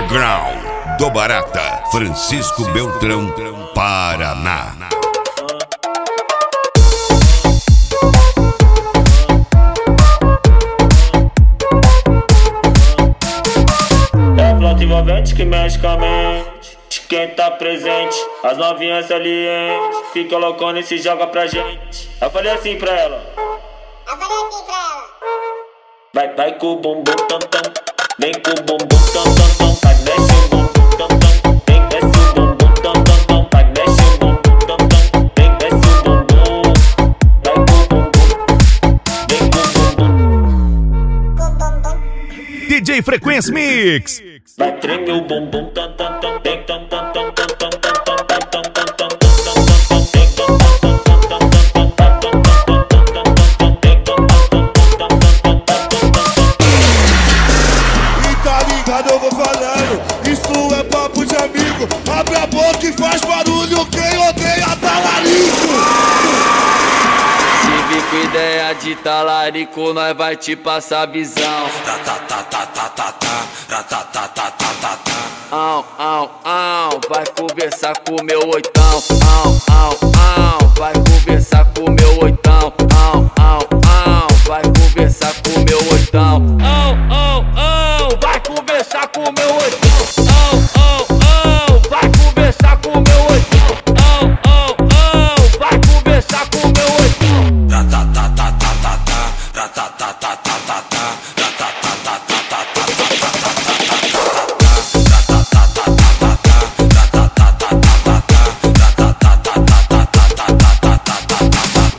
Underground do Barata, Francisco Beltrão, Paraná. É flauta envolvente que mexe com a mente de quem tá presente. As novinhas salientes fica loucona e se joga pra gente. Eu falei assim pra ela. Vai com o bumbum tam tam, vem com o bumbum tam tam tam, vai mexe o bumbum tam tam, vem desce o bumbum tam tam tam, vai mexe o bumbum tam tam, vem desce o bumbum, vai com o bumbum, vem com o bumbum. DJ Frequência Mix. Vai tremer o bumbum tam tam tam, vem tam tam tam tam tam tam tam, vai tam tam tam tam tam tam, vem tam tam tam tam tam tam, vai tam tam tam tam tam tam, vem tam tam tam tam tam tam, eu vou falando, isso é papo de amigo. Abre a boca e faz barulho, quem odeia talarico. Se vir com ideia de talarico, nós vai te passar visão. Vai conversar com meu oitão. Vai conversar com meu oitão.